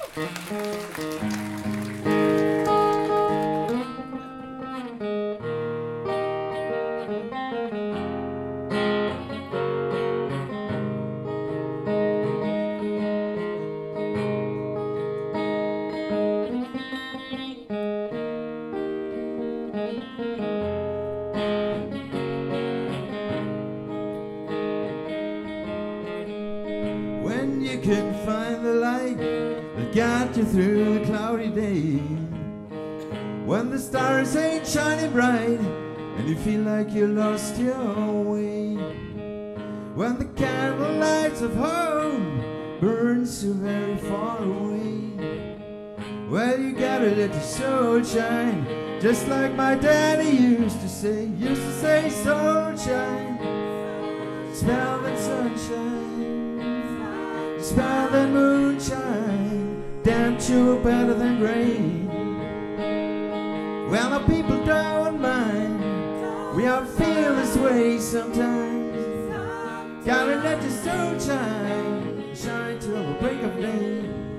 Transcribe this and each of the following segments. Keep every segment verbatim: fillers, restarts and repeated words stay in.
When you can find the light that got you through the cloudy day, when the stars ain't shining bright and you feel like you lost your way, when the candle lights of home burn so very far away, well, you gotta let your soul shine, just like my daddy used to say. Used to say, soul shine, smell that sunshine, smell that moonshine, damn sure better than rain. Well, the people don't mind, we all feel this way sometimes. Gotta let your soul shine, shine till the break of day.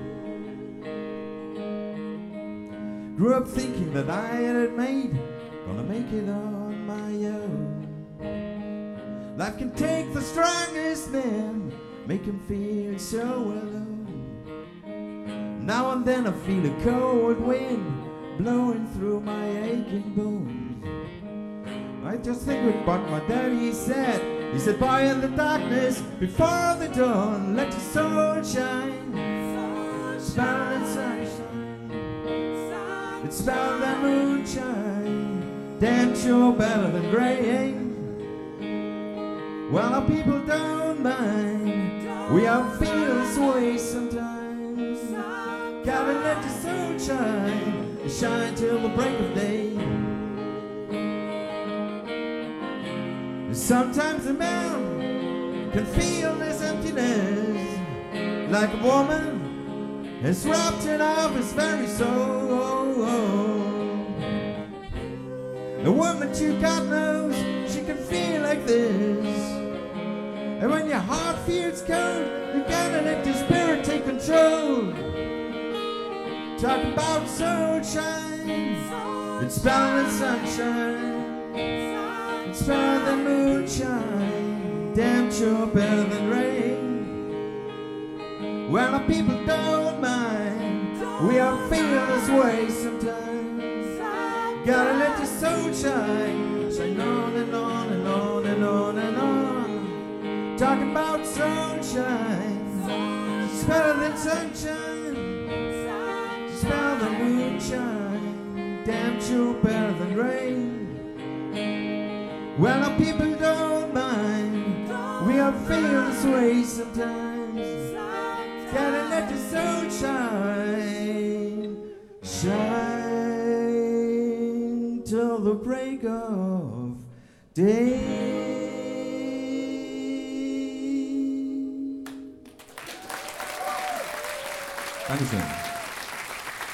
Grew up thinking that I had it made, gonna make it on my own. Life can take the strongest man, make him feel so alone. Now and then I feel a cold wind blowing through my aching bones. I just think of what my daddy said. He said, boy, in the darkness before the dawn, let your soul shine, smell that sunshine, it smell that moonshine, damn sure better than rain. Well, our people don't mind, we all feel this way sometimes. Gotta let your soul shine, shine till the break of day. Sometimes a man can feel this emptiness, like a woman has robbed him of his very soul. A woman you God knows, she can feel like this. And when your heart feels cold, you gotta let your spirit take control. Talk about sunshine, it's bound in sunshine, it's bound in moonshine, damn sure better than rain. Well, the people don't mind, we all feel this way sometimes. Gotta let your soul shine, shine on and on and on and on and on. Talking about sunshine, it's better than sunshine, it's better than moonshine, damn sure better than rain. Well, our people don't mind, we all feel this way sometimes. Gotta let your soul shine, shine till the break of day. Dankeschön.